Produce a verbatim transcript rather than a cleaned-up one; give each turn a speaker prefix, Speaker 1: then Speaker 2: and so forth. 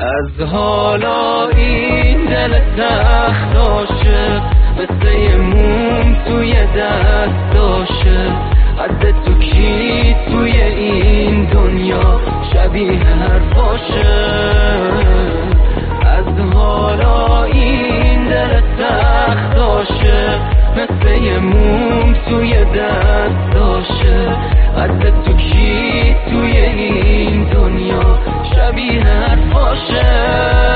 Speaker 1: از حالا این دل سخت عاشق مثل یه موم توی دست داشه. حد تو کی توی این دنیا شبیه حرفاشه. از حالا این دل سخت عاشق مثل یه موم توی دست داشه. حد تو کی توی این دنیا شبیه حرفاشه.